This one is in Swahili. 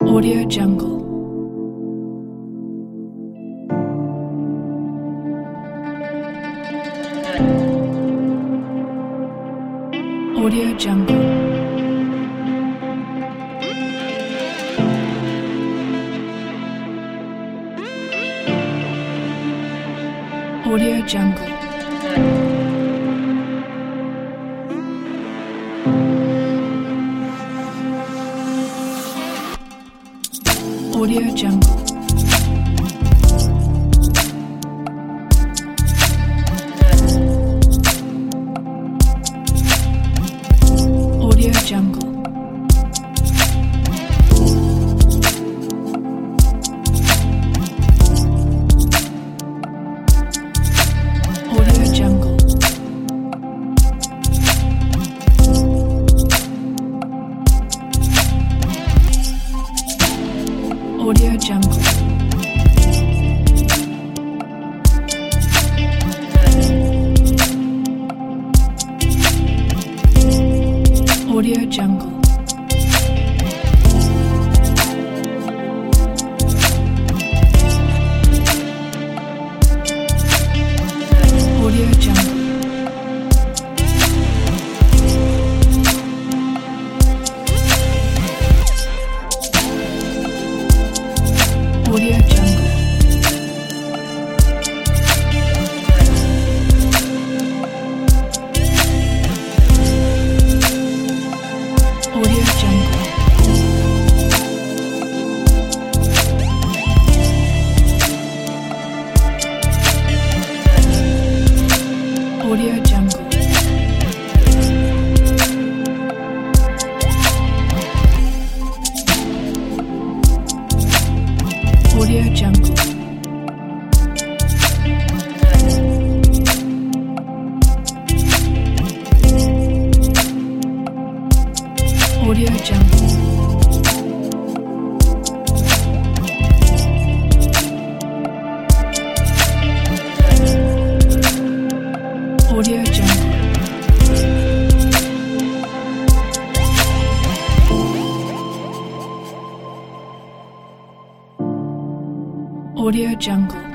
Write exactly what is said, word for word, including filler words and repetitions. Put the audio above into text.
Audio Jungle. Audio Jungle. Audio Jungle. Audio Jungle. Audio Jungle. Audio Jungle. Audio Jungle. Audio Jungle. Audio Jungle. Audio Jungle. Audio Jungle. Audio Jungle. Audio Jungle. Audio Jungle. Audio Jungle. Audio Jungle.